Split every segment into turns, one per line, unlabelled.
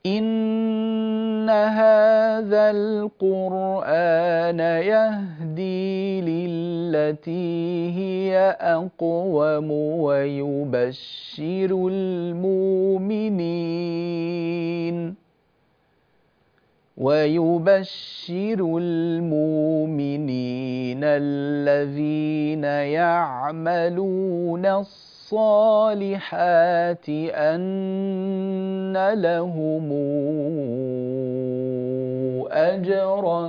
إن هذا القرآن يهدي للتي هي أقوم ويبشر المؤمنين الذين يعملون الصالحات أن لهم أجرا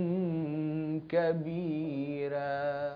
كبيرا.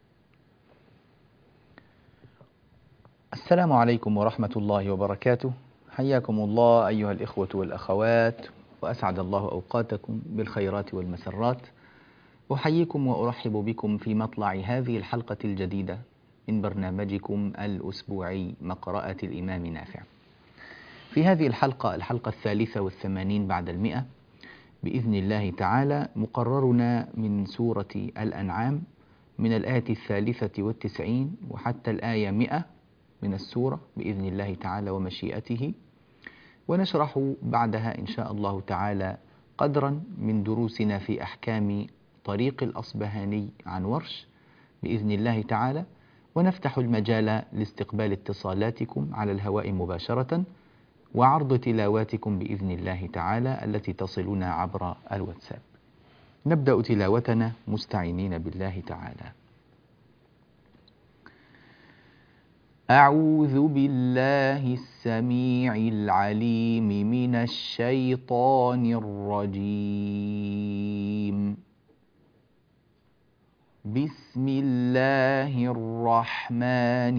السلام عليكم ورحمة الله وبركاته. حياكم الله أيها الإخوة والأخوات، وأسعد الله أوقاتكم بالخيرات والمسرات. أحييكم وأرحب بكم في مطلع هذه الحلقة الجديدة من برنامجكم الأسبوعي مقرأة الإمام نافع. في هذه الحلقة 83 بعد 100 بإذن الله تعالى، مقررنا من سورة الأنعام من الآية 93 وحتى الآية 100 من السورة بإذن الله تعالى ومشيئته، ونشرح بعدها إن شاء الله تعالى قدرا من دروسنا في أحكام طريق الأصبهاني عن ورش بإذن الله تعالى، ونفتح المجال لاستقبال اتصالاتكم على الهواء مباشرة وعرض تلاواتكم بإذن الله تعالى التي تصلنا عبر الواتساب. نبدأ تلاوتنا مستعينين بالله تعالى. أعوذ بالله السميع العليم من الشيطان الرجيم. بسم الله الرحمن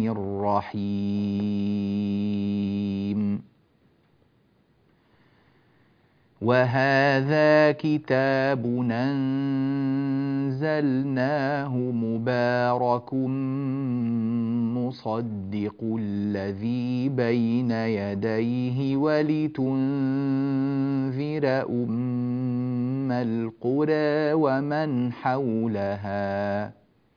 الرحيم. وهذا كتاب أنزلناه مبارك مصدق الذي بين يديه ولتنذر أم القرى ومن حولها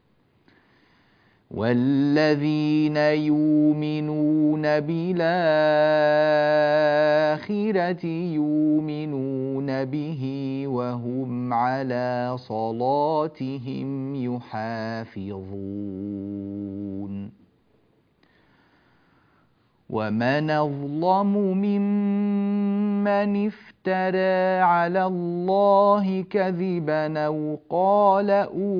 والذين يؤمنون بالآخرة يؤمنون به وهم على صلاتهم يحافظون. ومن أظلم ممن افترى على الله كذبا أو قال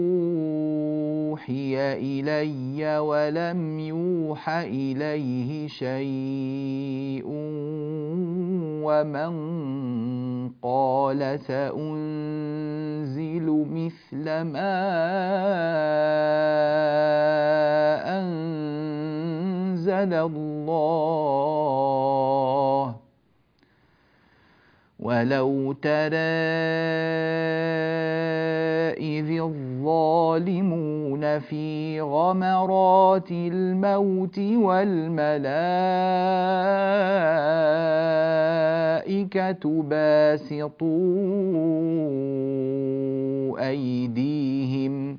أوحي إلي ولم يوح إليه شيء ومن قال سأنزل مثل ما أنزل الله ولو ترى إذ الظالمون في غمرات الموت والملائكة باسطوا أيديهم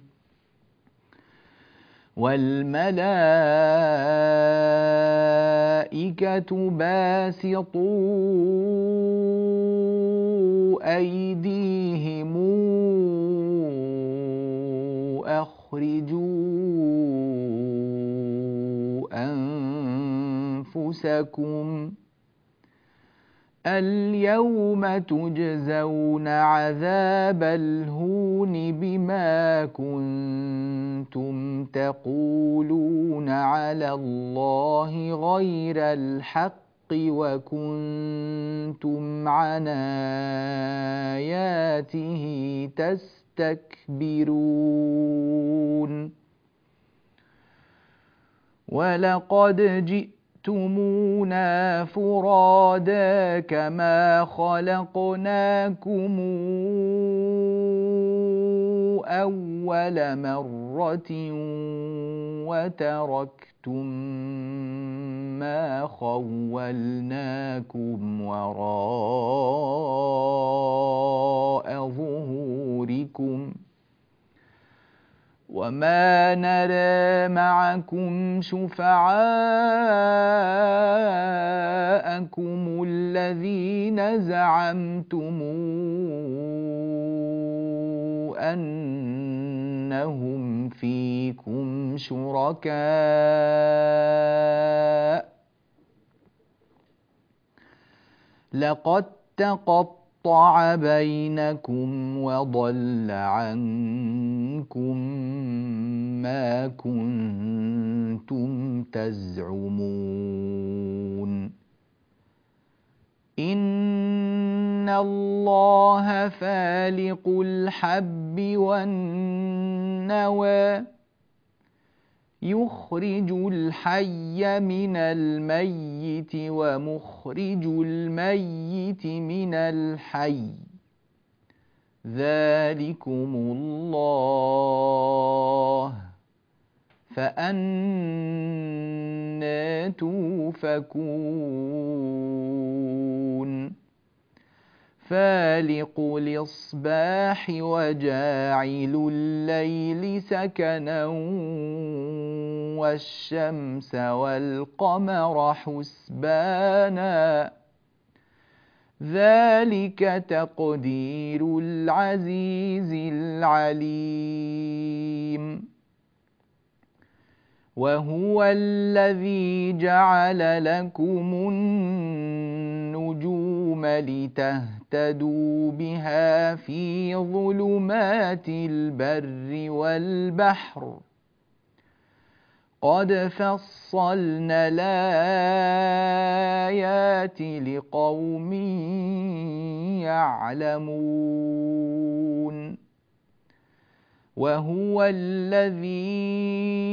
أخرجوا أنفسكم اليوم تجزون عذاب الهون بما كنتم تقولون على الله غير الحق وكنتم عن آياته تستكبرون. ولقد جئتمونا فرادا كما خلقناكم أول مرة وتركتم ما خولناكم وراء ظهوركم وما نرى معكم شفعاءكم الذين زعمتم أنهم فيكم شركاء لقد تقطع بينكم وضل عنكم ما كنتم تزعمون إن الله فالق الحب والنوى يخرج الحي من الميت ومخرج الميت من الحي ذلكم الله فأنى توفكون فالق الإصباح وجاعل الليل سكنا والشمس والقمر حسبانا ذلك تقدير العزيز العليم وهو الذي جعل لكم النجوم لتهتدوا بها في ظلمات البر والبحر قد فصلنا الآيات لقوم يعلمون وهو الذي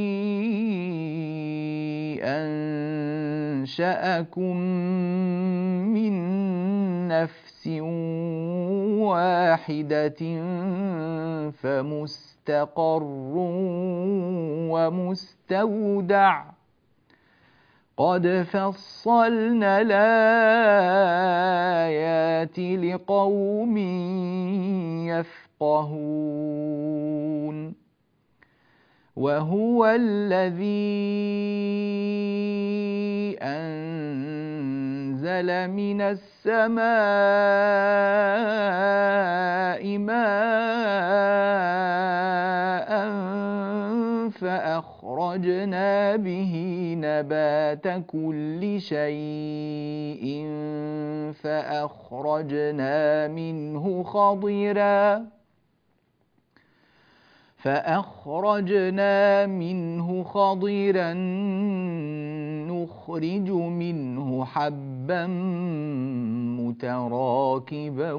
أنشأكم من نفس واحدة فمستقر ومستودع قد فصلنا الآيات لقوم يفقهون وهو الذي أنزل من السماء ماء فأخرجنا به نبات كل شيء فأخرجنا منه خضرا نخرج منه حبا متراكبا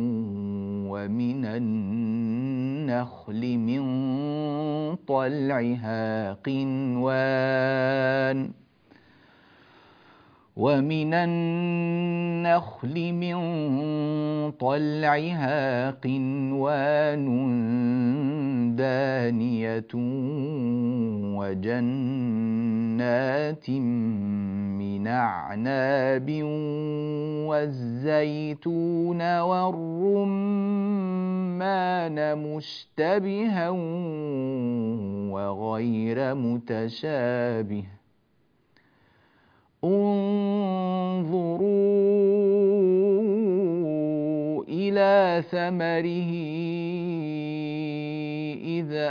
ومن النخل من طلعها قنوان دانية وجنات من أعناب والزيتون والرمان مشتبها وغير متشابه انظروا إلى ثمره إذا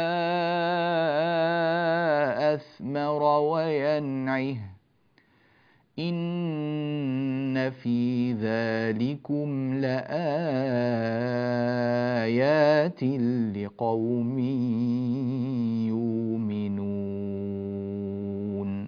أثمر وينعه إن في ذلكم لآيات لقوم يؤمنون.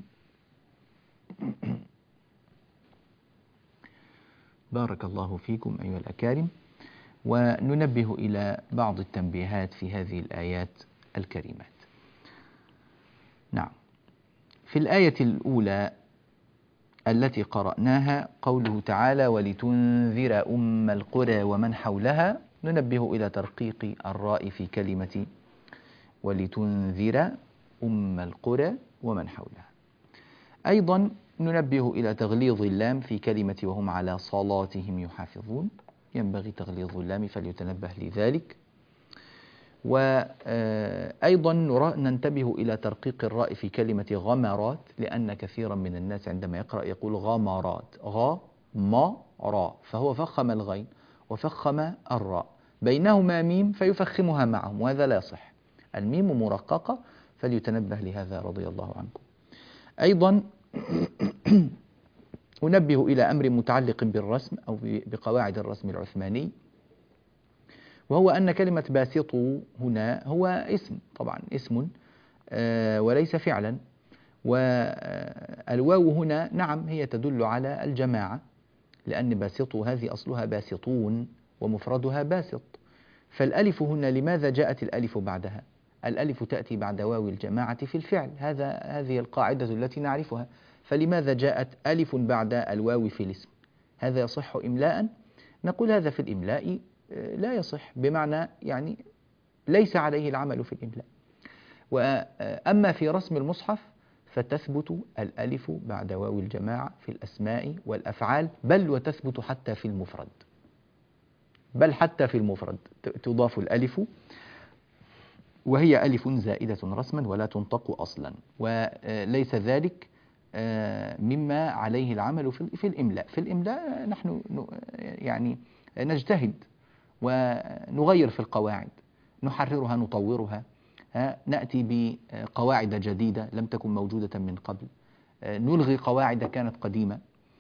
بارك الله فيكم أيها الأكارم، وننبه إلى بعض التنبيهات في هذه الآيات الكريمات. نعم، في الآية الأولى التي قرأناها قوله تعالى ولتنذر أم القرى ومن حولها، ننبه إلى ترقيق الراء في كلمة ولتنذر أم القرى ومن حولها. أيضا ننبه إلى تغليظ اللام في كلمة وهم على صلاتهم يحافظون، ينبغي تغليظ اللام فليتنبه لذلك. وأيضا ننتبه إلى ترقيق الراء في كلمة غمرات، لأن كثيرا من الناس عندما يقرأ يقول غمرات، غ ما را، فهو فخم الغين وفخم الراء، بينهما ميم فيفخمها معهم، وهذا لا يصح. الميم مرققة، فليتنبه لهذا رضي الله عنكم. أيضا أنبه إلى أمر متعلق بالرسم أو بقواعد الرسم العثماني، وهو أن كلمة باسطوا هنا هو اسم، طبعا اسم وليس فعلا، والواو هنا نعم هي تدل على الجماعة، لأن باسطوا هذه أصلها باسطون ومفردها باسط، فالألف هنا لماذا جاءت الألف بعدها؟ الألف تأتي بعد واو الجماعة في الفعل، هذه القاعدة التي نعرفها، فلماذا جاءت ألف بعد الواو في الاسم؟ هذا يصح إملاء؟ نقول هذا في الإملاء لا يصح، بمعنى يعني ليس عليه العمل في الإملاء. وأما في رسم المصحف فتثبت الألف بعد واو الجماعة في الأسماء والأفعال، بل وتثبت حتى في المفرد، بل حتى في المفرد تضاف الألف، وهي ألف زائدة رسما ولا تنطق أصلا، وليس ذلك مما عليه العمل في الإملاء. في الإملاء نحن يعني نجتهد ونغير في القواعد، نحررها نطورها، نأتي بقواعد جديدة لم تكن موجودة من قبل، نلغي قواعد كانت قديمة،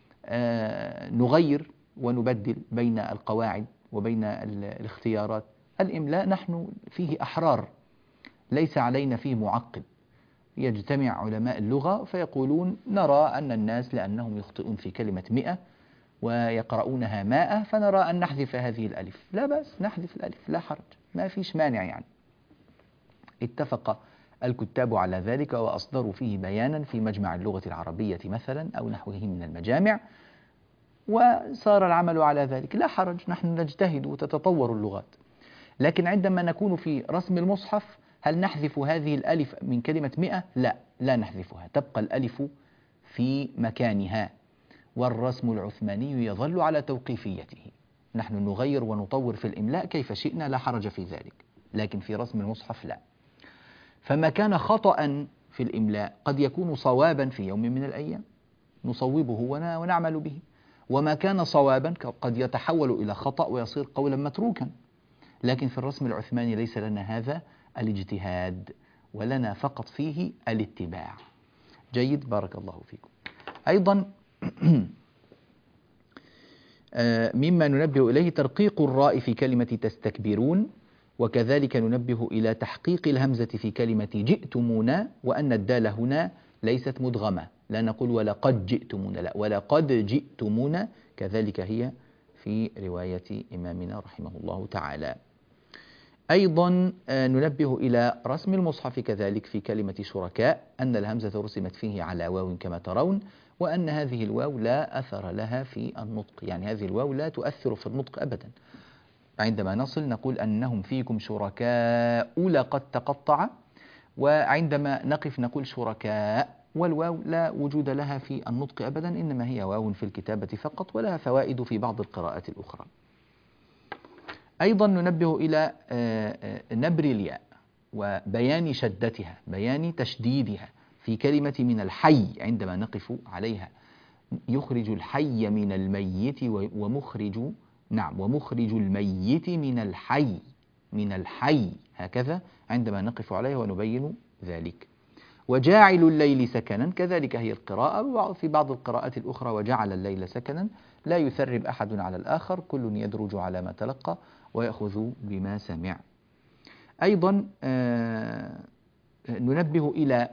نغير ونبدل بين القواعد وبين الاختيارات. الإملاء نحن فيه أحرار، ليس علينا فيه معقد. يجتمع علماء اللغة فيقولون نرى أن الناس لأنهم يخطئون في كلمة 100 ويقرؤونها 100 فنرى أن نحذف هذه الألف، لا بأس نحذف الألف لا حرج، ما فيش مانع يعني. اتفق الكتاب على ذلك وأصدروا فيه بيانا في مجمع اللغة العربية مثلا أو نحوه من المجامع، وصار العمل على ذلك، لا حرج، نحن نجتهد وتتطور اللغات. لكن عندما نكون في رسم المصحف هل نحذف هذه الألف من كلمة 100؟ لا نحذفها، تبقى الألف في مكانها، والرسم العثماني يظل على توقيفيته. نحن نغير ونطور في الإملاء كيف شئنا، لا حرج في ذلك، لكن في رسم المصحف لا. فما كان خطأ في الإملاء قد يكون صوابا في يوم من الأيام نصوبه ونعمل به، وما كان صوابا قد يتحول إلى خطأ ويصير قولا متروكا. لكن في الرسم العثماني ليس لنا هذا الاجتهاد، ولنا فقط فيه الاتباع. جيد، بارك الله فيكم. أيضا مما ننبه إليه ترقيق الراء في كلمة تستكبرون، وكذلك ننبه إلى تحقيق الهمزة في كلمة جئتمونا، وأن الدال هنا ليست مدغمة، لا نقول ولقد جئتمونا، لا، ولقد جئتمونا، كذلك هي في رواية إمامنا رحمه الله تعالى. أيضا ننبه إلى رسم المصحف كذلك في كلمة شركاء، أن الهمزة رسمت فيه على واو كما ترون، وأن هذه الواو لا أثر لها في النطق، يعني هذه الواو لا تؤثر في النطق أبدا. عندما نصل نقول أنهم فيكم شركاء لقد تقطع، وعندما نقف نقول شركاء، والواو لا وجود لها في النطق أبدا، إنما هي واو في الكتابة فقط، ولها فوائد في بعض القراءات الأخرى. أيضا ننبه إلى نبر الياء وبيان شدتها، بيان تشديدها في كلمة من الحي، عندما نقف عليها يخرج الحي من الميت ومخرج الميت من الحي هكذا عندما نقف عليها ونبين ذلك. وجاعل الليل سكنا، كذلك هي القراءة، وفي بعض القراءات الأخرى وجعل الليل سكنا، لا يثرب أحد على الآخر، كل يدرج على ما تلقى ويأخذ بما سمع. أيضا ننبه إلى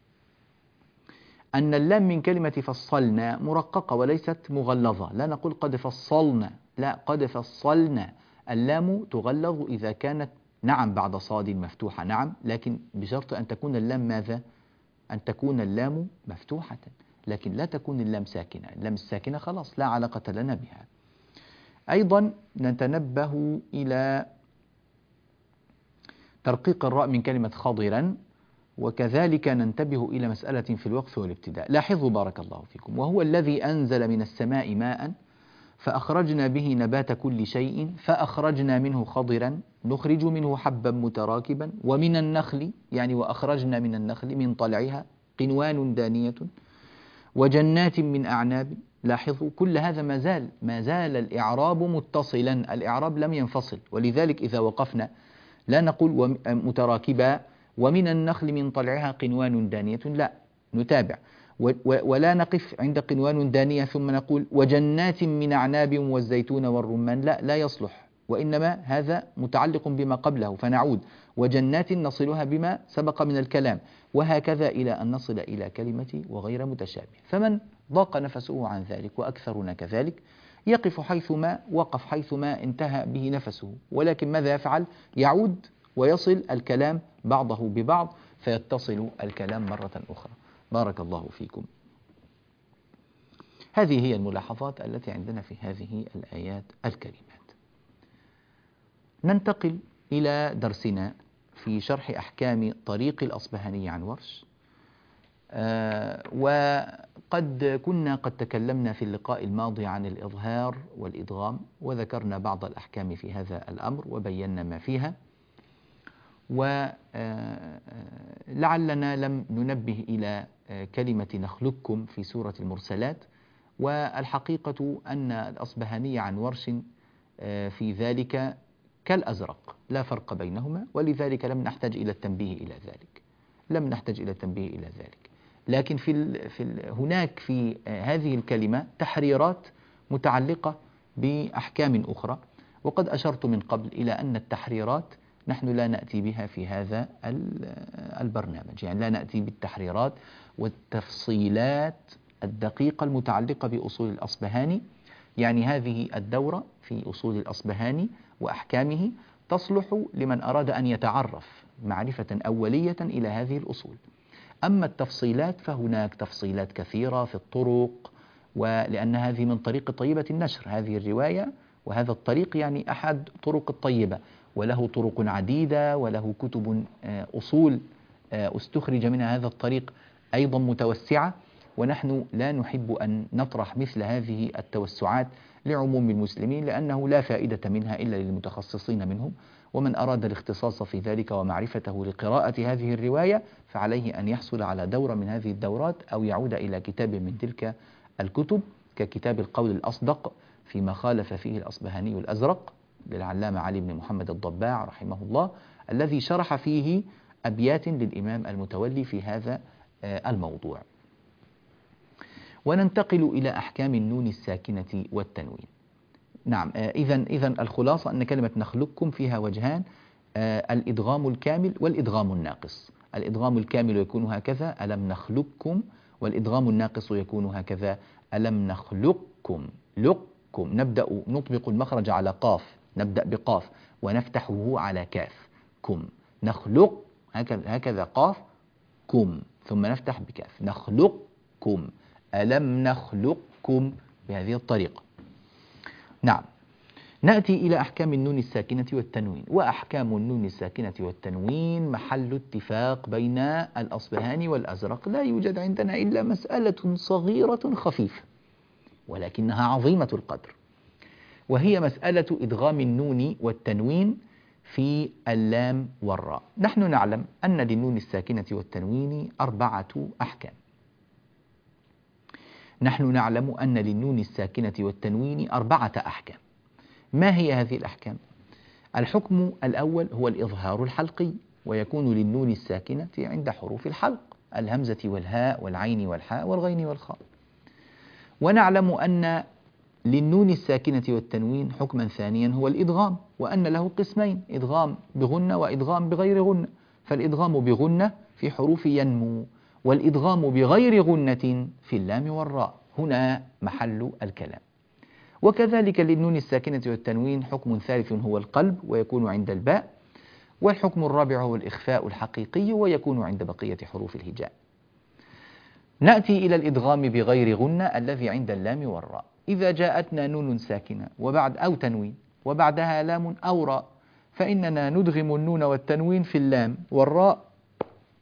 أن اللام من كلمة فصلنا مرققة وليست مغلظة، لا نقول قد فصلنا، لا، قد فصلنا. اللام تغلظ إذا كانت نعم بعد صاد مفتوحة، نعم، لكن بشرط أن تكون اللام ماذا؟ أن تكون اللام مفتوحة، لكن لا تكون اللام ساكنة. اللام الساكنة خلاص لا علاقة لنا بها. أيضا نتنبه إلى ترقيق الراء من كلمة خضرا، وكذلك ننتبه إلى مسألة في الوقف والابتداء. لاحظوا بارك الله فيكم، وهو الذي أنزل من السماء ماء فأخرجنا به نبات كل شيء فأخرجنا منه خضرا نخرج منه حبا متراكبا ومن النخل يعني وأخرجنا من النخل من طلعها قنوان دانية وجنات من أعناب. لاحظوا كل هذا ما زال الإعراب متصلا، الإعراب لم ينفصل، ولذلك إذا وقفنا لا نقول متراكبا ومن النخل من طلعها قنوان دانية، لا، نتابع ولا نقف عند قنوان دانية ثم نقول وجنات من أعناب والزيتون والرمان، لا يصلح، وإنما هذا متعلق بما قبله، فنعود وجنات نصلها بما سبق من الكلام، وهكذا إلى أن نصل إلى كلمة وغير متشابه. فمن ضاق نفسه عن ذلك وأكثرنا كذلك يقف حيثما وقف، حيثما انتهى به نفسه، ولكن ماذا يفعل؟ يعود ويصل الكلام بعضه ببعض فيتصل الكلام مرة أخرى. بارك الله فيكم. هذه هي الملاحظات التي عندنا في هذه الآيات الكريمات. ننتقل إلى درسنا في شرح أحكام طريق الأصبهاني عن ورش. وقد كنا قد تكلمنا في اللقاء الماضي عن الإظهار والإدغام، وذكرنا بعض الأحكام في هذا الأمر وبينا ما فيها، ولعلنا لم ننبه إلى كلمة نخلقكم في سورة المرسلات، والحقيقة أن الأصبهاني عن ورش في ذلك كالأزرق لا فرق بينهما، ولذلك لم نحتاج إلى التنبيه إلى ذلك. لكن هناك في هذه الكلمة تحريرات متعلقة بأحكام أخرى، وقد أشرت من قبل إلى أن التحريرات نحن لا نأتي بها في هذا البرنامج، يعني لا نأتي بالتحريرات والتفصيلات الدقيقة المتعلقة بأصول الأصبهاني. يعني هذه الدورة في أصول الأصبهاني وأحكامه تصلح لمن أراد أن يتعرف معرفة أولية إلى هذه الأصول. أما التفصيلات فهناك تفصيلات كثيرة في الطرق، ولأن هذه من طريق طيبة النشر، هذه الرواية وهذا الطريق يعني أحد طرق الطيبة، وله طرق عديدة وله كتب أصول استخرج منها هذا الطريق أيضا متوسعة، ونحن لا نحب أن نطرح مثل هذه التوسعات لعموم المسلمين، لأنه لا فائدة منها إلا للمتخصصين منهم، ومن أراد الاختصاص في ذلك ومعرفته لقراءة هذه الرواية فعليه أن يحصل على دورة من هذه الدورات أو يعود إلى كتاب من تلك الكتب ككتاب القول الأصدق فيما خالف فيه الأصبهاني الأزرق للعلامة علي بن محمد الضباع رحمه الله، الذي شرح فيه أبيات للإمام المتولي في هذا الموضوع. وننتقل إلى أحكام النون الساكنة والتنوين. نعم، إذن الخلاصة أن كلمة نخلقكم فيها وجهان، الإدغام الكامل والإدغام الناقص. الإدغام الكامل يكون هكذا ألم نخلقكم، والإدغام الناقص يكون هكذا ألم نخلقكم. لقكم نطبق المخرج على قاف، نبدأ بقاف ونفتحه على كاف. كم نخلق هكذا قاف كم ثم نفتح بكاف نخلقكم. ألم نخلقكم بهذه الطريقة. نعم، نأتي إلى أحكام النون الساكنة والتنوين. وأحكام النون الساكنة والتنوين محل اتفاق بين الأصبهاني والأزرق، لا يوجد عندنا إلا مسألة صغيرة خفيفة ولكنها عظيمة القدر، وهي مسألة إدغام النون والتنوين في اللام والراء. نحن نعلم أن للنون الساكنة والتنوين 4 أحكام. نحن نعلم أن للنون الساكنة والتنوين 4 أحكام. ما هي هذه الأحكام؟ الحكم الأول هو الإظهار الحلقي، ويكون للنون الساكنة عند حروف الحلق الهمزة والهاء والعين والحاء والغين والخاء. ونعلم أن للنون الساكنة والتنوين حكما ثانيا هو الإدغام، وأن له قسمين، إدغام بغنة وإدغام بغير غنة. فالإدغام بغنة في حروف ينمو، والإدغام بغير غنة في اللام والراء. هنا محل الكلام. وكذلك للنون الساكنة والتنوين حكم ثالث هو القلب، ويكون عند الباء. والحكم الرابع هو الإخفاء الحقيقي، ويكون عند بقية حروف الهجاء. نأتي إلى الإدغام بغير غنة الذي عند اللام والراء. إذا جاءتنا نون ساكنة أو تنوين وبعدها لام أو راء، فإننا ندغم النون والتنوين في اللام والراء،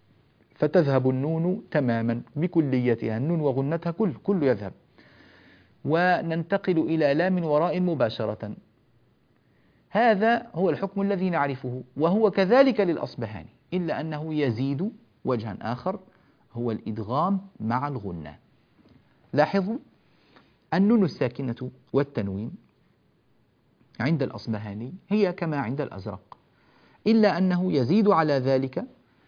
فتذهب النون تماما بكليتها، النون وغنتها كل يذهب. وننتقل إلى لام وراء مباشرة. هذا هو الحكم الذي نعرفه، وهو كذلك للأصبهاني، إلا أنه يزيد وجها آخر، هو الإدغام مع الغنة. لاحظوا النون الساكنة والتنوين عند الأصبهاني هي كما عند الأزرق، إلا أنه يزيد على ذلك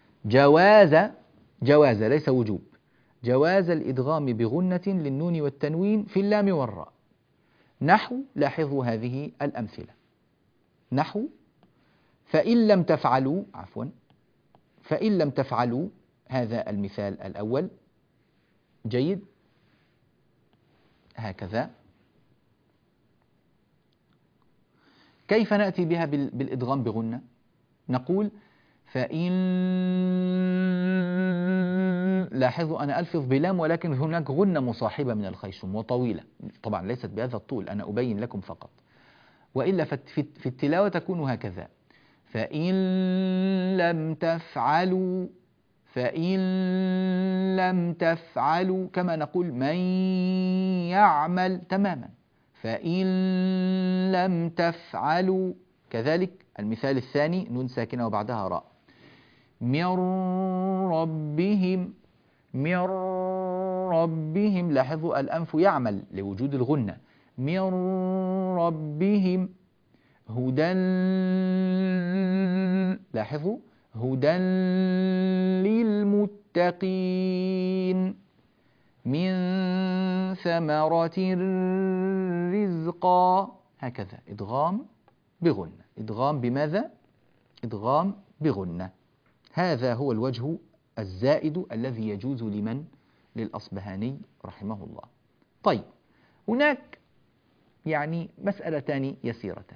جواز ليس وجوب، جواز الإدغام بغنة للنون والتنوين في اللام والراء. نحو، لاحظوا هذه الأمثلة، نحو فإن لم تفعلوا، هذا المثال الأول جيد هكذا. كيف نأتي بها بالإدغام بغنة؟ نقول فإن، لاحظوا أنا ألفظ بلام ولكن هناك غنة مصاحبة من الخيشوم وطويلة، طبعا ليست بهذا الطول، أنا أبين لكم فقط، وإلا في التلاوة تكون هكذا: فإن لم تفعلوا، كما نقول من يعمل تماما، فإن لم تفعلوا. كذلك المثال الثاني نون ساكنة وبعدها راء، من ربهم، لاحظوا الأنف يعمل لوجود الغنة، من ربهم هدى، لاحظوا هدى للمتقين، من ثمرة رزقا، هكذا إدغام بغنة. إدغام بماذا؟ إدغام بغنة. هذا هو الوجه الزائد الذي يجوز للأصبهاني رحمه الله. طيب، هناك يعني مسألتان يسيرتان.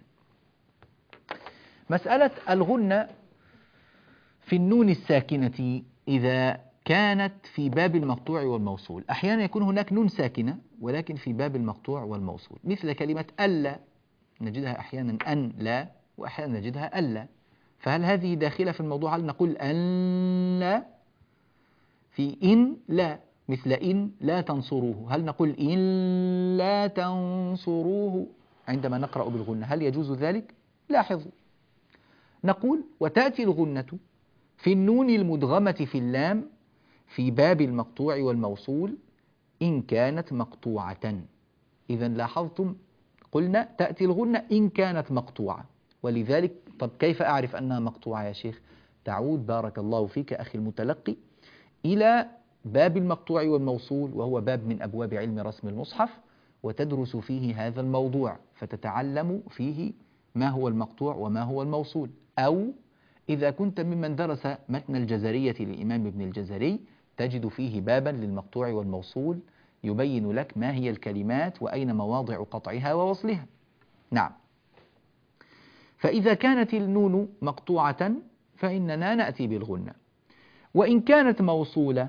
مسألة الغنة في النون الساكنة إذا كانت في باب المقطوع والموصول. أحيانا يكون هناك نون ساكنة ولكن في باب المقطوع والموصول، مثل كلمة ألا، نجدها أحيانا أن لا، وأحيانا نجدها ألا. فهل هذه داخلة في الموضوع؟ هل نقول أن لا؟ في إن لا، مثل إن لا تنصروه، هل نقول إن لا تنصروه عندما نقرأ بالغنة؟ هل يجوز ذلك؟ لاحظوا، نقول وتأتي الغنة في النون المدغمة في اللام في باب المقطوع والموصول إن كانت مقطوعة. إذا لاحظتم قلنا تأتي الغنة إن كانت مقطوعة، ولذلك طب كيف أعرف أنها مقطوعة يا شيخ؟ تعود بارك الله فيك أخي المتلقي إلى باب المقطوع والموصول، وهو باب من أبواب علم رسم المصحف، وتدرس فيه هذا الموضوع فتتعلم فيه ما هو المقطوع وما هو الموصول. أو إذا كنت ممن درس متن الجزرية للإمام ابن الجزري تجد فيه بابا للمقطوع والموصول يبين لك ما هي الكلمات وأين مواضع قطعها ووصلها. نعم، فإذا كانت النون مقطوعة فإننا نأتي بالغنة، وإن كانت موصولة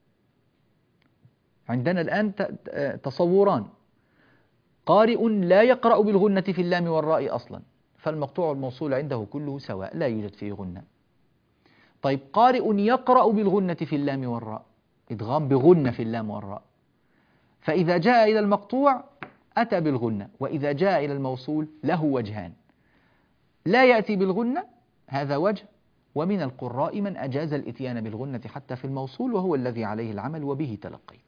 عندنا الآن تصوران: قارئ لا يقرأ بالغنة في اللام والراء أصلا، فالمقطوع والموصول عنده كله سواء لا يوجد فيه غنة. طيب، قارئ يقرأ بالغنة في اللام والراء، إدغام بغنة في اللام والراء، فإذا جاء إلى المقطوع أتى بالغنة، وإذا جاء إلى الموصول له وجهان: لا يأتي بالغنة، هذا وجه، ومن القراء من أجاز الإتيان بالغنة حتى في الموصول، وهو الذي عليه العمل وبه تلقيت.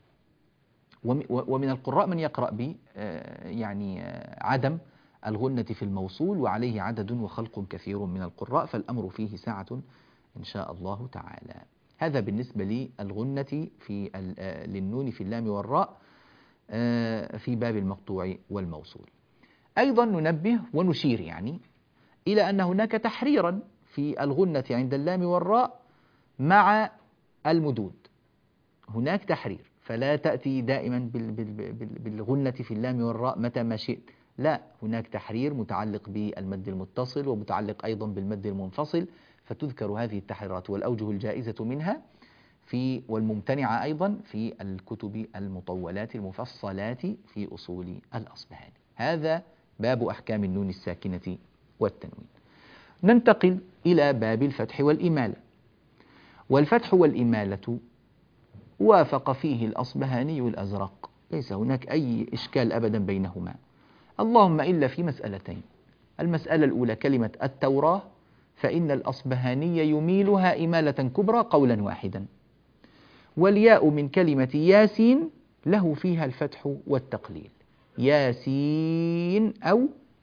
ومن القراء من يقرأ يعني عدم الغنة في الموصول، وعليه عدد وخلق كثير من القراء، فالأمر فيه ساعة إن شاء الله تعالى. هذا بالنسبة للغنة للنون في اللام والراء في باب المقطوع والموصول. أيضا ننبه ونشير يعني إلى أن هناك تحريرا في الغنة عند اللام والراء مع المدود، هناك تحرير، فلا تأتي دائما بالغنة في اللام والراء متى ما شئت، لا، هناك تحرير متعلق بالمد المتصل ومتعلق أيضا بالمد المنفصل، فتذكر هذه التحريرات والأوجه الجائزة منها والممتنعة أيضا في الكتب المطولات المفصلات في أصول الأصبهاني. هذا باب أحكام النون الساكنة والتنوين. ننتقل إلى باب الفتح والإمالة. والفتح والإمالة وافق فيه الأصبهاني الأزرق، ليس هناك أي إشكال أبدا بينهما، اللهم إلا في مسألتين. المسألة الأولى كلمة التوراة، فإن الأصبهاني يميلها إمالة كبرى قولا واحدا، والياء من كلمة ياسين له فيها الفتح والتقليل، ياسين أو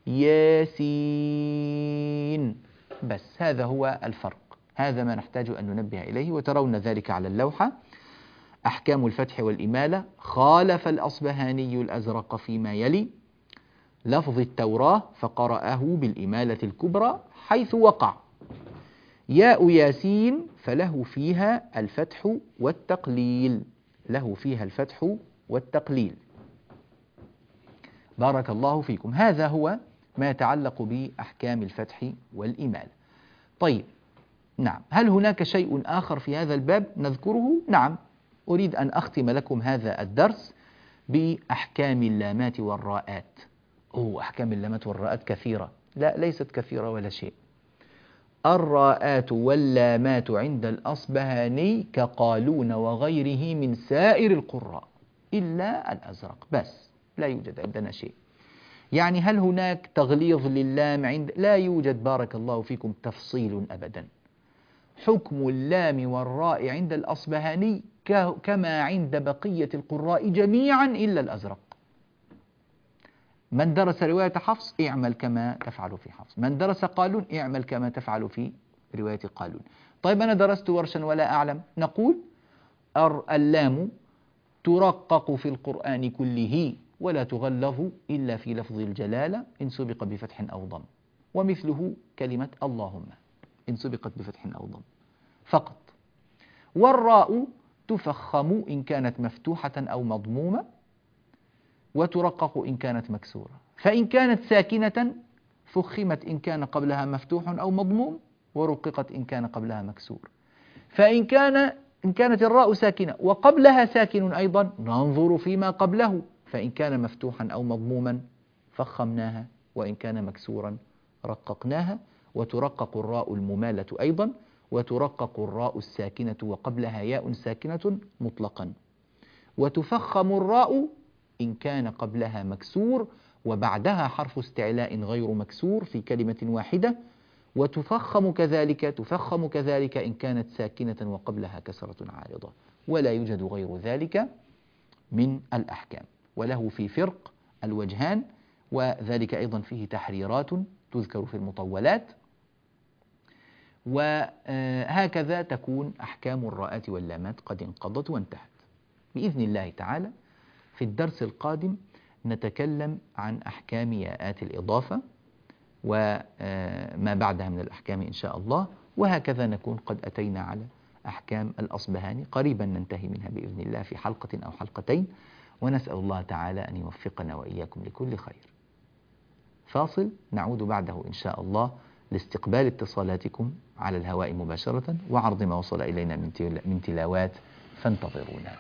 ياسين، بس هذا هو الفرق، هذا ما نحتاج أن ننبه إليه، وترون ذلك على اللوحة. أحكام الفتح والإمالة: خالف الأصبهاني الأزرق فيما يلي: لفظ التوراة فقرأه بالإمالة الكبرى حيث وقع. ياء ياسين فله فيها الفتح والتقليل، له فيها الفتح والتقليل. بارك الله فيكم. هذا هو ما يتعلق بأحكام الفتح والإمالة. طيب، نعم، هل هناك شيء آخر في هذا الباب نذكره؟ نعم، أريد أن أختم لكم هذا الدرس بأحكام اللامات والراءات. أحكام اللامات والراءات كثيرة، لا، ليست كثيرة ولا شيء. الراءات واللامات عند الأصبهاني كقالون وغيره من سائر القراء إلا الأزرق، بس لا يوجد عندنا شيء. يعني هل هناك تغليظ للام لا يوجد، بارك الله فيكم، تفصيل أبدا. حكم اللام والراء عند الأصبهاني كما عند بقية القراء جميعا إلا الأزرق. من درس رواية حفص اعمل كما تفعل في حفص، من درس قالون اعمل كما تفعل في رواية قالون. طيب، أنا درست ورشا ولا أعلم، نقول اللام ترقق في القرآن كله ولا تغلظ إلا في لفظ الجلالة إن سبق بفتح أو ضم، ومثله كلمة اللهم إن سبقت بفتح أو ضم فقط. والراء تفخم إن كانت مفتوحة أو مضمومة، وترقق إن كانت مكسورة، فإن كانت ساكنة فخمت إن كان قبلها مفتوح أو مضموم، ورققت إن كان قبلها مكسور. فإن كانت الراء ساكنة وقبلها ساكن أيضا ننظر فيما قبله، فإن كان مفتوحا أو مضموما فخمناها، وإن كان مكسورا رققناها. وترقق الراء الممالة أيضا، وترقق الراء الساكنة وقبلها ياء ساكنة مطلقا. وتفخم الراء إن كان قبلها مكسور وبعدها حرف استعلاء غير مكسور في كلمة واحدة، وتفخم كذلك إن كانت ساكنة وقبلها كسرة عارضة، ولا يوجد غير ذلك من الأحكام. وله في فرق الوجهان، وذلك أيضا فيه تحريرات تذكر في المطولات. وهكذا تكون أحكام الراءات واللامات قد انقضت وانتهت. بإذن الله تعالى في الدرس القادم نتكلم عن أحكام ياءات الإضافة وما بعدها من الأحكام إن شاء الله، وهكذا نكون قد أتينا على أحكام الأصبهاني. قريبا ننتهي منها بإذن الله في حلقة أو حلقتين، ونسأل الله تعالى أن يوفقنا وإياكم لكل خير. فاصل، نعود بعده إن شاء الله لاستقبال اتصالاتكم على الهواء مباشرة وعرض ما وصل إلينا من تلاوات، فانتظرونا.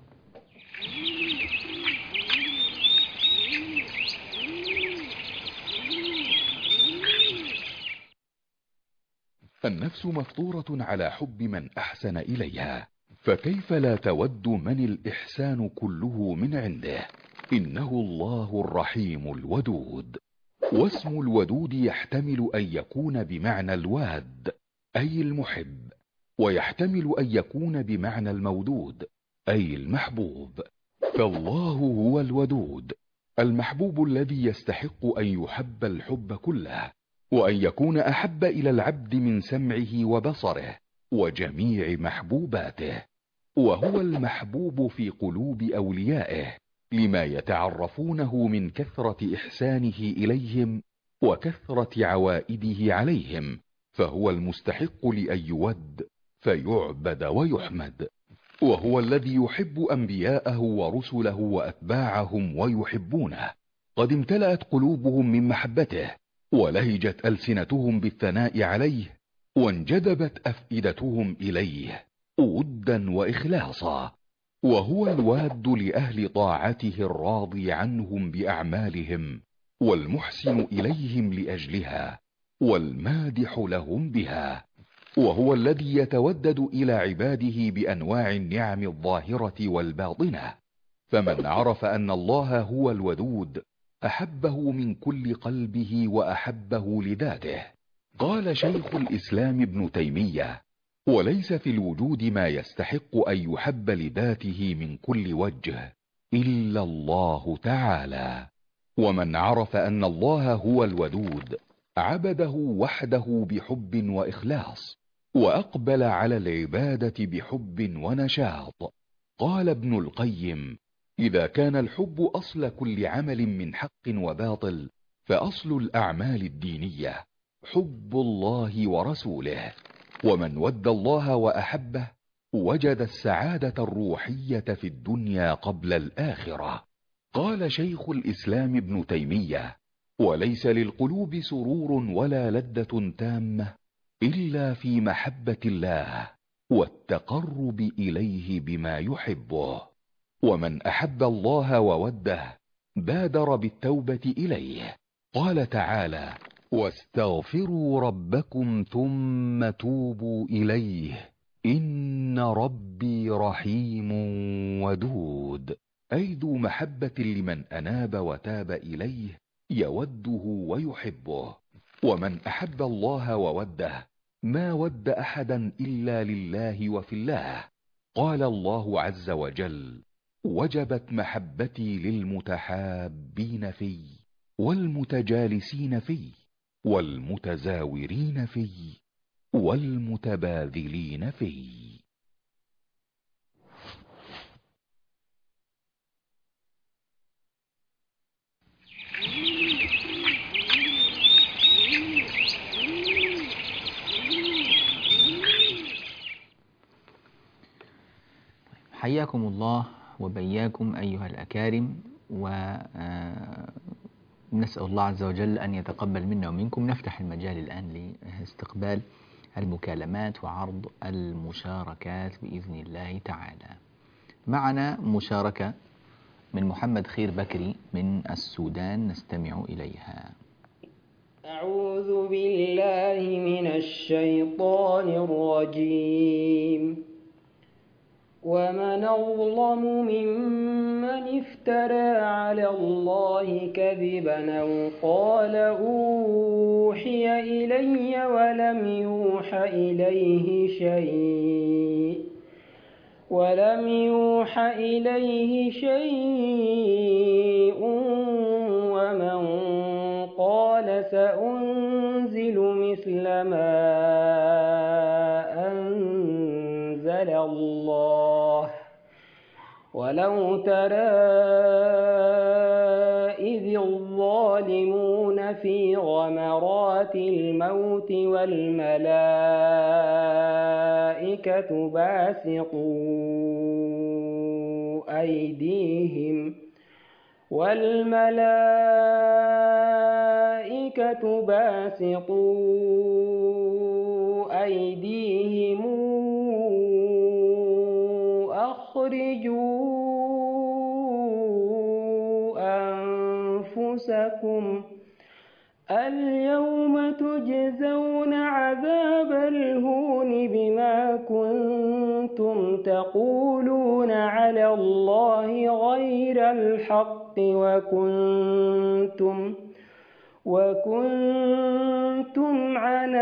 النفس مفطورة على حب من أحسن إليها، فكيف لا تود من الإحسان كله من عنده؟ إنه الله الرحيم الودود. واسم الودود يحتمل أن يكون بمعنى الواد أي المحب، ويحتمل أن يكون بمعنى المودود أي المحبوب. فالله هو الودود المحبوب الذي يستحق أن يحب الحب كله، وأن يكون أحب إلى العبد من سمعه وبصره وجميع محبوباته. وهو المحبوب في قلوب أوليائه لما يتعرفونه من كثرة إحسانه إليهم وكثرة عوائده عليهم، فهو المستحق لأن يود فيعبد ويحمد. وهو الذي يحب أنبياءه ورسله وأتباعهم ويحبونه، قد امتلأت قلوبهم من محبته، ولهجت ألسنتهم بالثناء عليه، وانجذبت أفئدتهم إليه ودا وإخلاصا. وهو الواد لأهل طاعته الراضي عنهم بأعمالهم، والمحسن إليهم لأجلها، والمادح لهم بها. وهو الذي يتودد إلى عباده بأنواع النعم الظاهرة والباطنة، فمن عرف أن الله هو الودود أحبه من كل قلبه وأحبه لذاته. قال شيخ الإسلام ابن تيمية: وليس في الوجود ما يستحق أن يحب لذاته من كل وجه إلا الله تعالى. ومن عرف أن الله هو الودود عبده وحده بحب وإخلاص، وأقبل على العبادة بحب ونشاط. قال ابن القيم: إذا كان الحب أصل كل عمل من حق وباطل، فأصل الأعمال الدينية حب الله ورسوله. ومن ود الله وأحبه وجد السعادة الروحية في الدنيا قبل الآخرة. قال شيخ الإسلام ابن تيمية: وليس للقلوب سرور ولا لذة تامة إلا في محبة الله والتقرب إليه بما يحبه. ومن أحب الله ووده بادر بالتوبة إليه. قال تعالى: واستغفروا ربكم ثم توبوا إليه إن ربي رحيم ودود. أي ذو محبة لمن أناب وتاب إليه يوده ويحبه. ومن أحب الله ووده ما ود أحدا إلا لله وفي الله. قال الله عز وجل: وجبت محبتي للمتحابين في والمتجالسين في والمتزاورين في والمتباذلين في.
حياكم الله وبياكم أيها الأكارم، ونسأل الله عز وجل أن يتقبل منا ومنكم. نفتح المجال الآن لاستقبال المكالمات وعرض المشاركات بإذن الله تعالى. معنا مشاركة من محمد خير بكري من السودان، نستمع إليها.
أعوذ بالله من الشيطان الرجيم. ومن أظلم ممن افترى على الله كذبا أو قال أوحي إلي ولم يوح إليه شيء ومن قال سأنزل مثل ما أنزل الله. ولو ترى إذ الظالمون في غمرات الموت والملائكة باسطوا أيديهم أخرجوا أنفسكم اليوم تجزون عذاب الهون بما كنتم تقولون على الله غير الحق وكنتم عن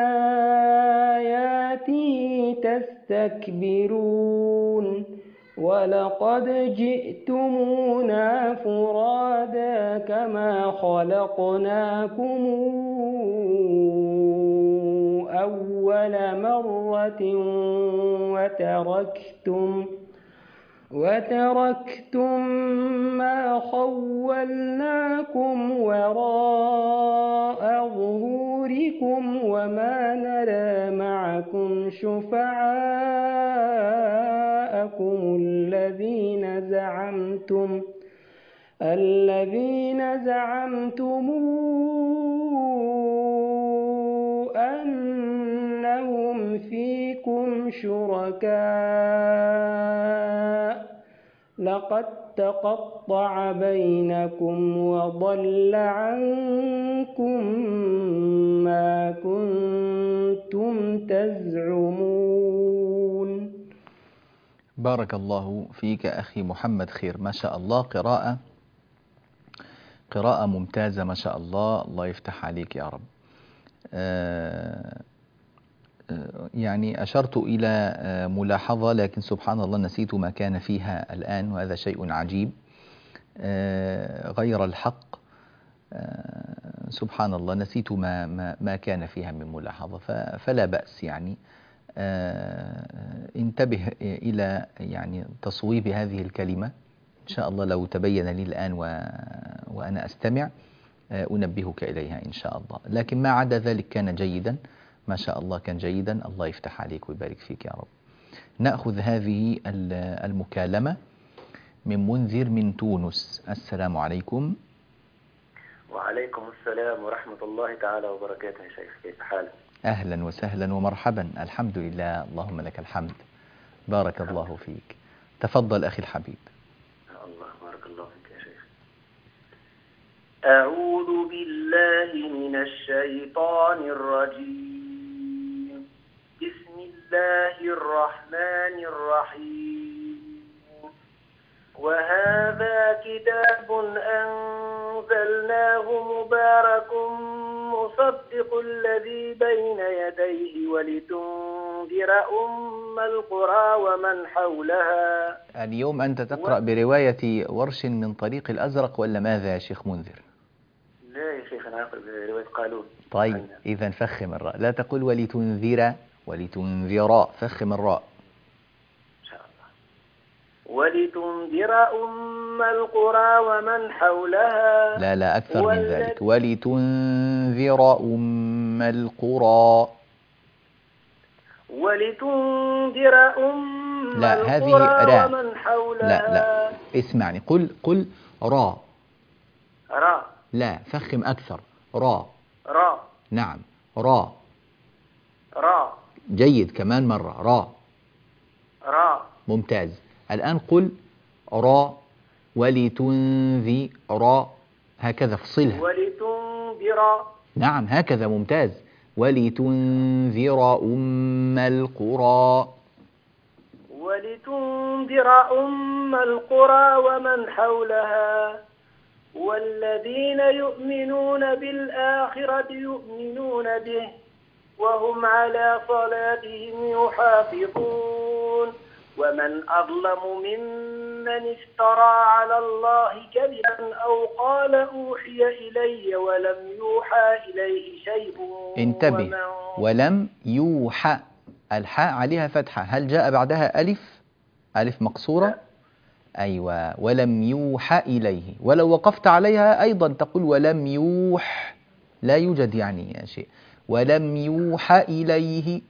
آياته تستكبرون. ولقد جئتمونا فرادا كما خلقناكم أول مرة وتركتم ما خولناكم وراء ظهوركم وما نرى معكم شفعاءكم الذين زعمتم أنهم فيكم شركاء. لقد تقطع بينكم وضل عنكم ما كنتم تزعمون.
بارك الله فيك أخي محمد خير، ما شاء الله، قراءة ممتازة ما شاء الله، الله يفتح عليك يا رب. يعني أشرت إلى ملاحظة، لكن سبحان الله نسيت ما كان فيها الآن، وهذا شيء عجيب. غير الحق، سبحان الله نسيت ما كان فيها من ملاحظة، فلا بأس يعني. انتبه إلى يعني تصويب هذه الكلمة إن شاء الله، لو تبين لي الآن وأنا أستمع أنبهك إليها إن شاء الله. لكن ما عدا ذلك كان جيدا ما شاء الله، كان جيدا، الله يفتح عليك ويبارك فيك يا رب. نأخذ هذه المكالمة من منذر من تونس. السلام عليكم.
وعليكم السلام ورحمة الله تعالى وبركاته. يا شيخ كيف حالك؟
أهلا وسهلا ومرحبا، الحمد لله، اللهم لك الحمد، بارك الله فيك. تفضل أخي الحبيب.
الله بارك الله فيك يا شيخ. أعوذ بالله من الشيطان الرجيم. بسم الله الرحمن الرحيم. وهذا كتاب أنزلناه مبارك مصدق الذي بين يديه ولتنذر أم القرى ومن حولها.
اليوم أنت تقرأ برواية ورش من طريق الأزرق ولا ماذا يا شيخ منذر؟
لا يا شيخ، أنا أقرأ برواية قالون.
طيب إذا فخم الراء، لا تقول ولتنذر، ولتنذر، فخم الراء.
ولتنذر أم القرى ومن حولها.
لا أكثر من ذلك، ولتنذر أم القرى.
ولتنذر أم
لا، هذه
القرى ومن حولها.
لا اسمعني، قل را.
را.
لا، فخم أكثر، را.
را.
نعم، را.
را.
جيد، كمان مرة، را.
را.
ممتاز. الآن قل را ولتنذر، هكذا فصلها.
ولتنذر.
نعم هكذا، ممتاز. ولتنذر أم القرى.
ولتنذر أم القرى ومن حولها والذين يؤمنون بالآخرة يؤمنون به وهم على صلاتهم يحافظون. ومن أظلم ممن افترى على الله كذبا أو قال أوحي إلي ولم يوحى إليه شيء.
انتبه، ولم يوحى، الحاء عليها فتحة، هل جاء بعدها ألف مقصورة؟
لا.
أيوة، ولم يوحى إليه، ولو وقفت عليها أيضا تقول ولم يوح، لا يوجد يعني شيء، ولم يوحى إليه.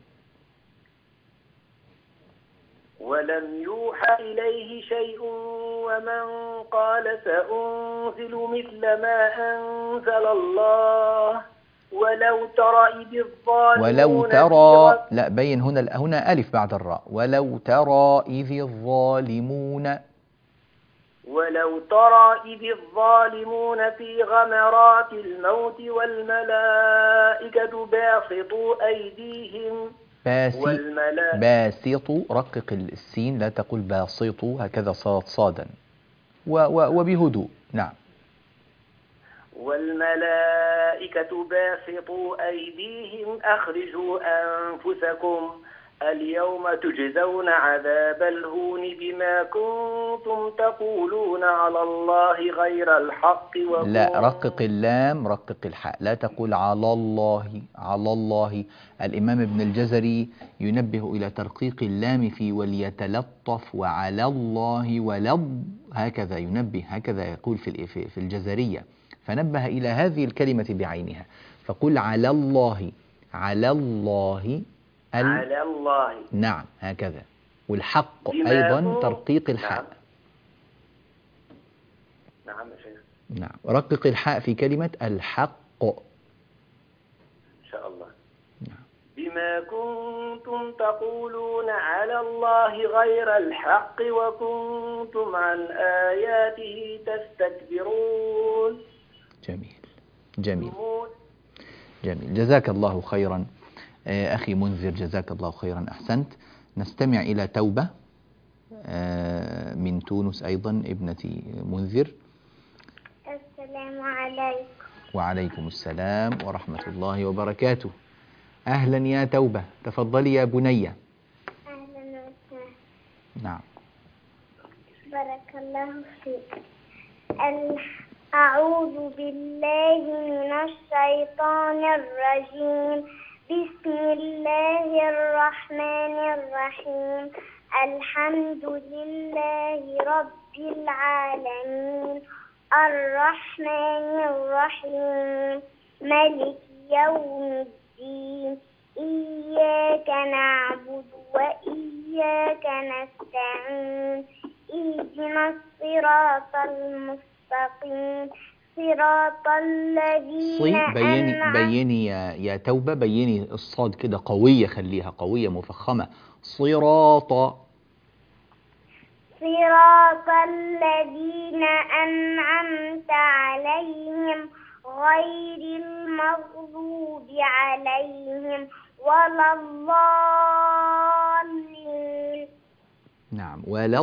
ولم يوحى إليه شيء ومن قال سأنزل مثل ما أنزل الله ولو ترى إذ الظالمون
لا بين هنا ألف بعد الراء، ولو ترى إذ الظالمون في غمرات الموت والملائكة باسطوا أيديهم. باسط، رقق السين، لا تقول باسط، هكذا صارت صادا، وبهدوء. نعم.
والملائكة باسطوا أيديهم أخرجوا أنفسكم اليوم تجزون عذاب الهون بما كنتم تقولون على الله غير الحق.
لا، رقق اللام، رقق الحاء، لا تقول على الله، على الله. الإمام ابن الجزري ينبه إلى ترقيق اللام في وليتلطف وعلى الله ولض، هكذا ينبه، هكذا يقول في الجزرية، فنبه إلى هذه الكلمة بعينها، فقل على الله، على الله،
على الله.
نعم هكذا. والحق أيضا ترقيق الحاء.
نعم يا شيخ.
نعم، رقق الحاء في كلمة الحق
إن شاء الله.
نعم.
بما كنتم تقولون على الله غير الحق وكنتم عن آياته تستكبرون.
جميل. جزاك الله خيرا أخي منذر، جزاك الله خيرا، أحسنت. نستمع إلى توبة من تونس أيضا ابنتي منذر.
السلام عليكم.
وعليكم السلام ورحمة الله وبركاته. أهلا يا توبة، تفضلي يا بنية.
أهلا وسهلا.
نعم.
بارك الله فيك. أعوذ بالله من الشيطان الرجيم. بسم الله الرحمن الرحيم. الحمد لله رب العالمين الرحمن الرحيم ملك يوم الدين. إياك نعبد وإياك نستعين. اهدنا الصراط المستقيم صراط الذين
بيني يا توبة، بيني الصاد كده قوية، خليها قوية مفخمة. صراط
الذين أنعمت عليهم غير المغضوب عليهم ولا الضالين.
نعم. ولا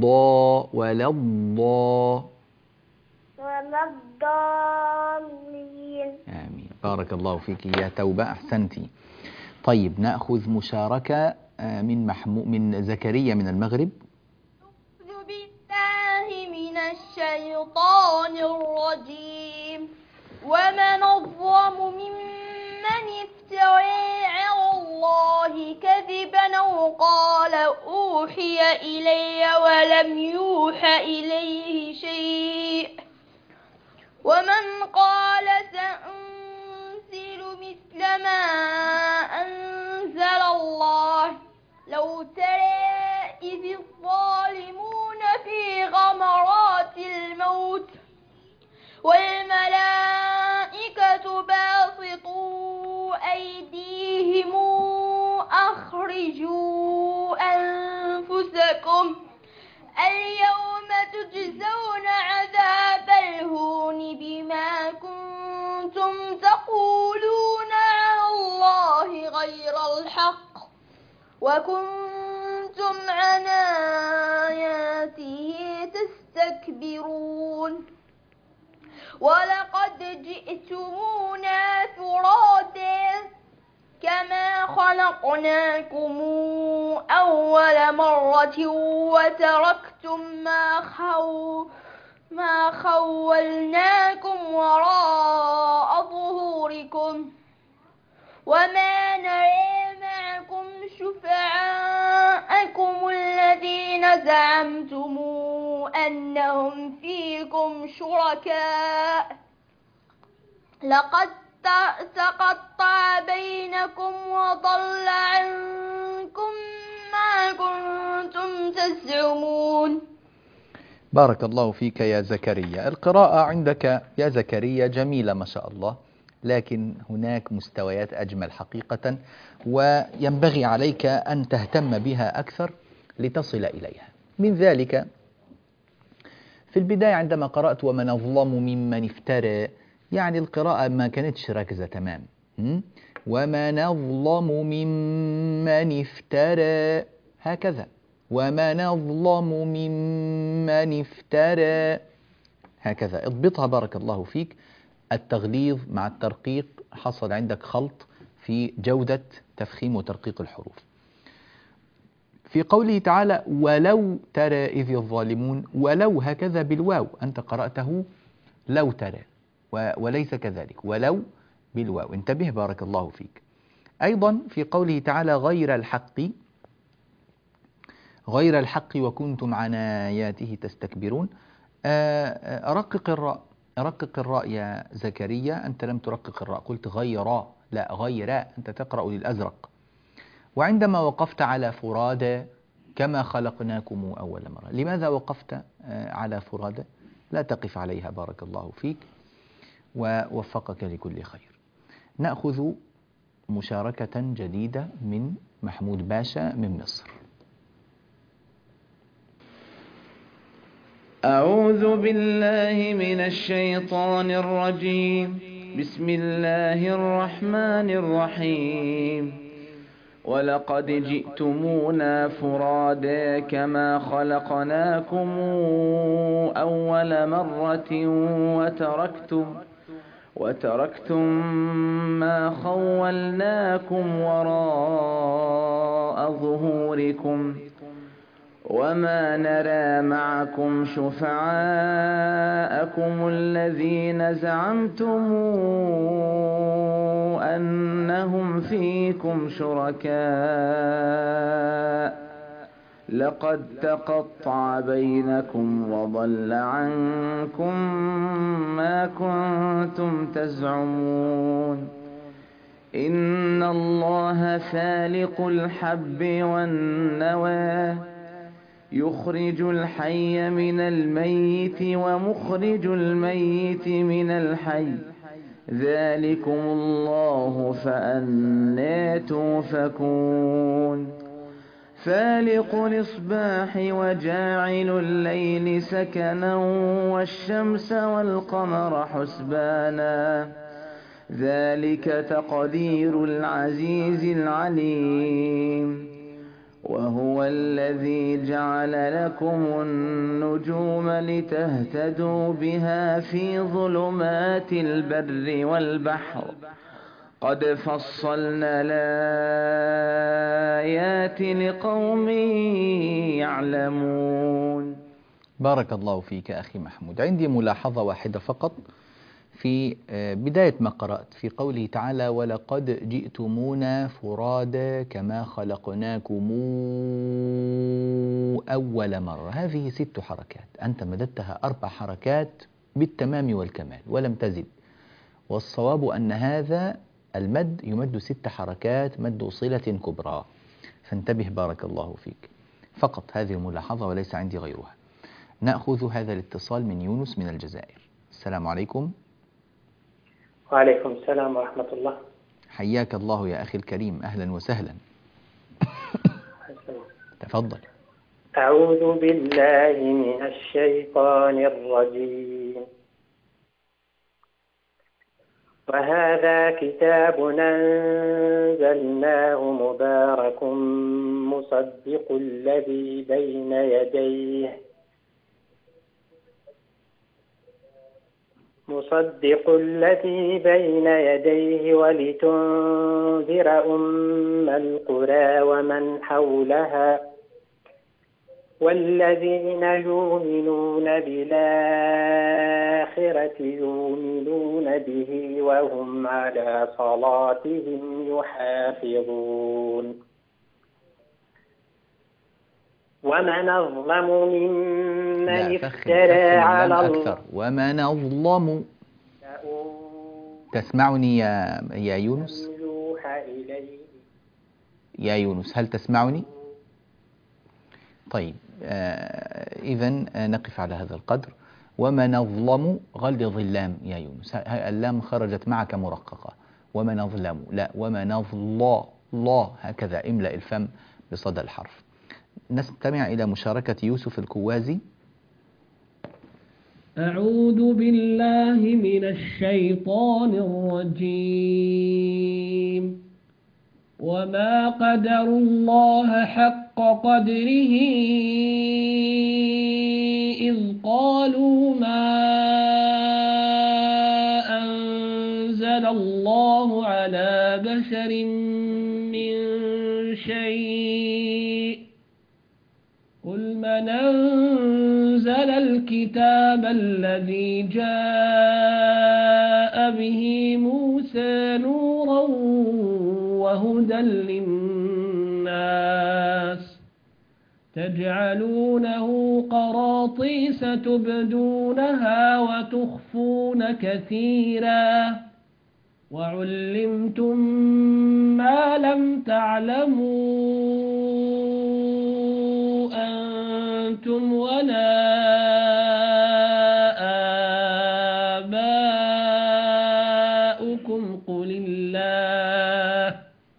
الضالين. آمين. بارك الله فيك يا توبة، أحسنتي. طيب نأخذ مشاركة من زكريا من المغرب.
أعوذ بالله من الشيطان الرجيم. ومن أظلم ممن افترى على الله كذبا أو قال أوحي إلي ولم يوحى إليه شيء، ومن قال سأنزل مثل ما أنزل الله. لو ترى إذ الظالمون في غمرات الموت والملائكة باسطوا أيديهم أخرجوا أنفسكم اليوم تجزون عذاب الهون بما كنتم تقولون على الله غير الحق وكنتم عن آياته تستكبرون. ولقد جئتمونا فرادا كما خلقناكم أول مرة وتركتم ما خولناكم وراء ظهوركم وما نرى معكم شفعاءكم الذين زعمتم أنهم فيكم شركاء لقد تقطع بينكم وضل عنكم ما كنتم تزعمون.
بارك الله فيك يا زكريا. القراءة عندك يا زكريا جميلة ما شاء الله، لكن هناك مستويات أجمل حقيقة، وينبغي عليك أن تهتم بها أكثر لتصل إليها. من ذلك في البداية عندما قرأت ومن أظلم ممن افترى، يعني القراءة ما كانتش راكزة تمام. ومن أظلم ممن افترى، هكذا. ومن أظلم ممن افترى، هكذا. اضبطها بارك الله فيك. التغليظ مع الترقيق حصل عندك خلط في جودة تفخيم وترقيق الحروف. في قوله تعالى ولو ترى إذ الظالمون، ولو هكذا بالواو، أنت قرأته لو ترى وليس كذلك، ولو بالواو. انتبه بارك الله فيك. أيضا في قوله تعالى غير الحق وكنتم عن آياته تستكبرون. رقق الراء يا زكريا، أنت لم ترقق الراء، قلت غير، لا غير، أنت تقرأ للأزرق. وعندما وقفت على فرادى كما خلقناكم أول مرة، لماذا وقفت على فرادى؟ لا تقف عليها بارك الله فيك ووفقك لكل خير. نأخذ مشاركة جديدة من محمود باشا من مصر.
أعوذ بالله من الشيطان الرجيم. بسم الله الرحمن الرحيم. ولقد جئتمونا فرادا كما خلقناكم أول مرة وتركتم ما خولناكم وراء ظهوركم وما نرى معكم شفعاءكم الذين زعمتم أنهم فيكم شركاء لقد تقطع بينكم وضل عنكم ما كنتم تزعمون إن الله فالق الحب والنوى يخرج الحي من الميت ومخرج الميت من الحي ذلكم الله فأنى توفكون فالق الإصباح وجاعل الليل سكنا والشمس والقمر حسبانا ذلك تقدير العزيز العليم وهو الذي جعل لكم النجوم لتهتدوا بها في ظلمات البر والبحر قد فصلنا الآيات لقوم يعلمون.
بارك الله فيك أخي محمود. عندي ملاحظة واحدة فقط في بداية ما قرأت في قوله تعالى ولقد جئتمونا فرادا كما خلقناكم أول مرة. هذه 6 حركات، أنت مددتها 4 حركات بالتمام والكمال ولم تزد، والصواب أن هذا المد يمد 6 حركات مد صلة كبرى، فانتبه بارك الله فيك. فقط هذه الملاحظة وليس عندي غيرها. نأخذ هذا الاتصال من يونس من الجزائر. السلام عليكم.
وعليكم السلام ورحمة الله.
حياك الله يا أخي الكريم، أهلا وسهلا. تفضل.
أعوذ بالله من الشيطان الرجيم. وهذا كتاب أنزلناه مبارك مصدق الذي بين يديه ولتنذر أم القرى ومن حولها والذين يؤمنون بالآخرة يؤمنون به وهم على صلاتهم يحافظون. ومن أظلم ممن افترى على الله.
ومن أظلم. تسمعني يا يونس؟ يا يونس هل تسمعني؟ طيب إذن نقف على هذا القدر. ومن أظلم غلظ اللام يا يونس، اللام خرجت معك مرققة. ومن أظلم لا، ومن أظلم الله هكذا، املأ الفم بصدى الحرف. نستمع إلى مشاركة يوسف الكوازي.
أعوذ بالله من الشيطان الرجيم. وما قدروا الله حق قدره إذ قالوا ما أنزل الله على بشر من شيء قل من أنزل الكتاب الذي جاء به موسى نورا وهدى للناس تجعلونه قراطيس تبدونها وتخفون كثيرا وعلمتم ما لم تعلموا أنتم ولا آباؤكم قل الله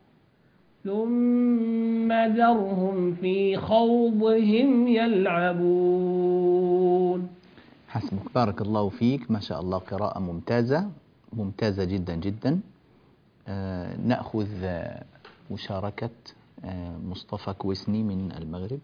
ثم ذرهم في خوضهم يلعبون.
حسبك، بارك الله فيك، ما شاء الله، قراءة ممتازة ممتازة جدا جدا. نأخذ مشاركة مصطفى كويسني من المغرب.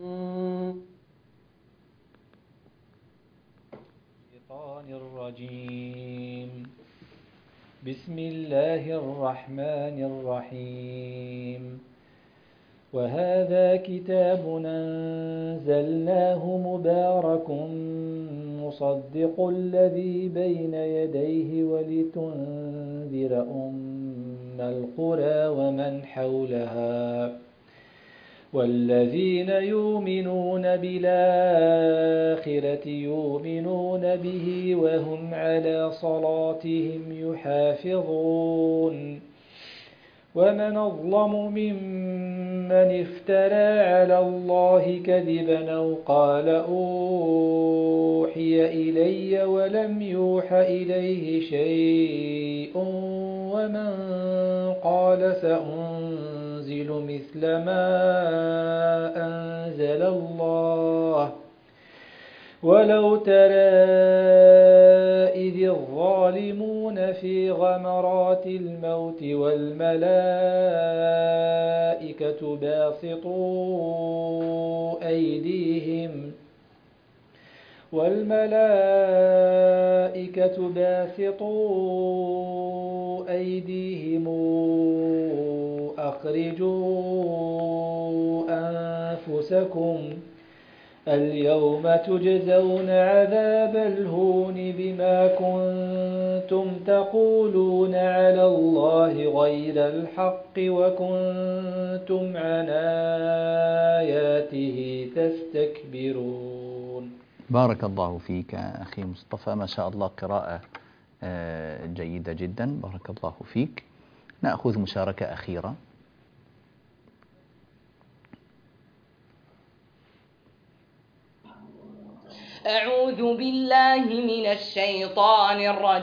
الشيطان الرجيم. بسم الله الرحمن الرحيم. وهذا كتاب أنزلناه مبارك مصدق الذي بين يديه ولتنذر القرى ومن حولها والذين يؤمنون بالآخرة يؤمنون به وهم على صلاتهم يحافظون ومن أظلم ممن افترى على الله كذبا أو قال أوحي إلي ولم يوح إليه شيء ومن قال سأنزل مثل ما أنزل الله ولو ترى إذ الظالمون في غمرات الموت والملائكة باسطوا أيديهم أخرجوا أنفسكم اليوم تجزون عذاب الهون بما كنتم تقولون على الله غير الحق وكنتم عن آياته تستكبرون.
بارك الله فيك أخي مصطفى، ما شاء الله قراءة جيدة جدا، بارك الله فيك. نأخذ مشاركة أخيرة.
أعوذ بالله من الشيطان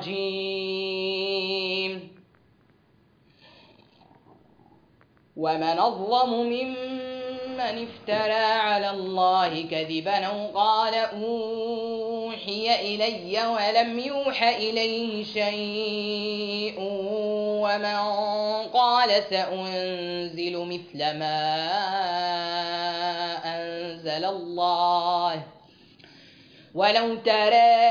الرجيم. ومن أظلم ممن افترى على الله كذبا أو قال أوحي إلي ولم يوح إليه شيء ومن قال سأنزل مثل ما أنزل الله ولو ترى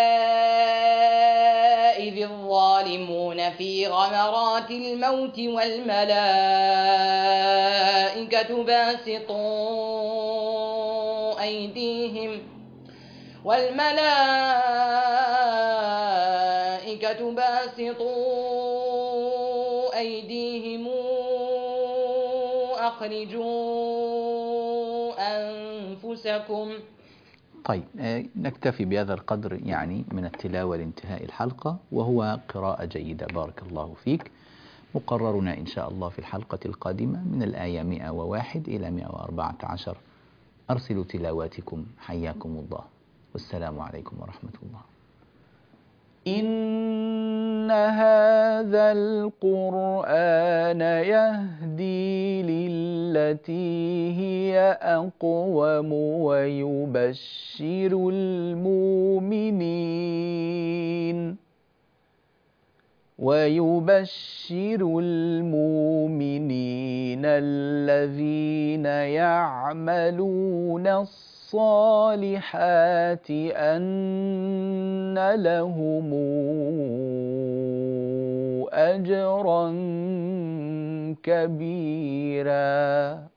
إذ الظالمون في غمرات الموت والملائكة باسطوا أيديهم أخرجوا أنفسكم.
طيب نكتفي بهذا القدر يعني من التلاوة لانتهاء الحلقة، وهو قراءة جيدة، بارك الله فيك. مقررنا إن شاء الله في الحلقة القادمة من الآية 101 إلى 114. أرسلوا تلاواتكم، حياكم الله، والسلام عليكم ورحمة الله. إن هذا القرآن يهدي للتي هي أقوم ويبشر المؤمنين الذين يعملون الصالحات أن لهم أجرا كبيرا.